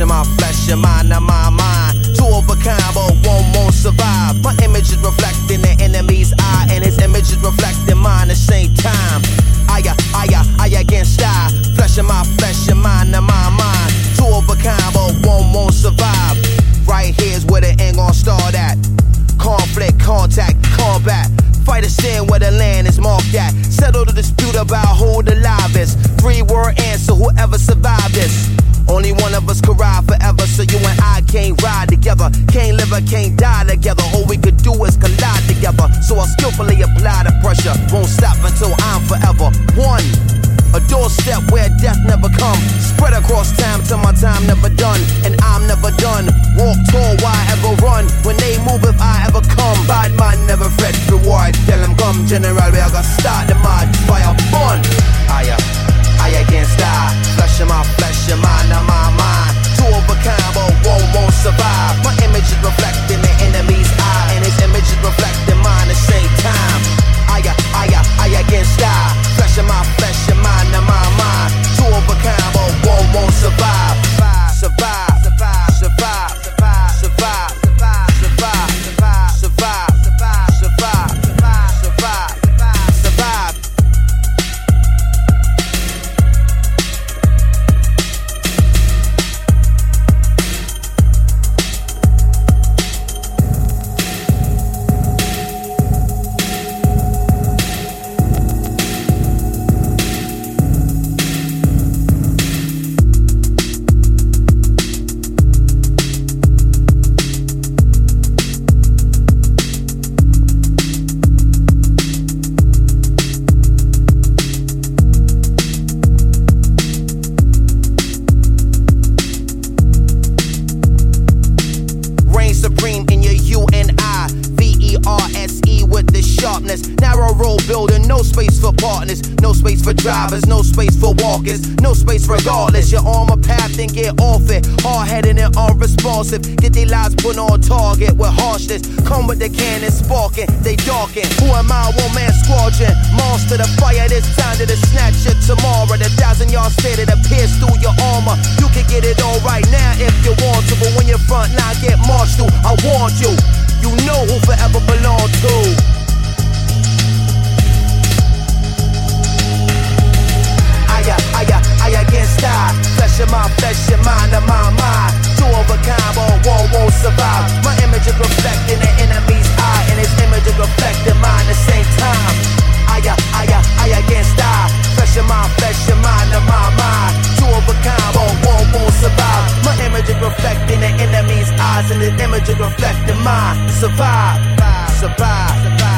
my flesh and mind of my mind. Two of a kind, but one won't survive. My image is reflecting the enemy's eye, and his image is reflecting mine at the same time. I against I, flesh and mind of my mind. Two of a kind, but one won't survive. Right here's where the end gon' start at. Conflict, contact, combat. Fight a sin where the land is marked at. Settle the dispute about who the live is. 3-word answer, whoever survived this. Only one of us could ride forever, so you and I can't ride together. Can't live or can't die together. All we could do is collide together. So I'll skillfully apply the pressure. Won't stop until I'm forever one. A doorstep where death never come. Spread across time till my time never done. And I'm never done. Walk tall, why ever run? When they move, if I ever come. Bad man never fret reward. Tell them come, general, we are gonna start the mad fire fun. I against I. Flesh of mind of my mind. Two of a kind, but one won't survive. My image is reflecting the enemy's eye, and his image is reflecting mine at the same time. I against I. Flesh of mind of my mind. Two of a kind, but one won't survive. Survive, survive, survive, survive, survive, survive, survive, survive, survive, survive, survive. Supreme in your U-N-I, V-E-R-S-E with the sharpness. Narrow road building, no space for partners, no space for drivers, no space for walkers, no space regardless. You're on my path and get off it. Hard-headed and unresponsive, get their lives put on target with harshness. Come with the cannon sparking, they darken. Who am I? One man squadron. Monster the fire, this time to the snatch it tomorrow. The 1,000-yard stare that pierce through your armor. You can get it all right now if you want to, but when your front line get marched through, I warned you. You know who forever belong to. I against I. Flesh of mind of my mind. Two of a kind, but one won't survive. My image is reflecting the enemy's eye, and his image is reflecting mine at the same time. I against I. Flesh of mind of my mind. Two of a kind, but one won't survive. My image is reflecting the enemy's eyes, and his image is reflecting mine. Survive, survive, survive.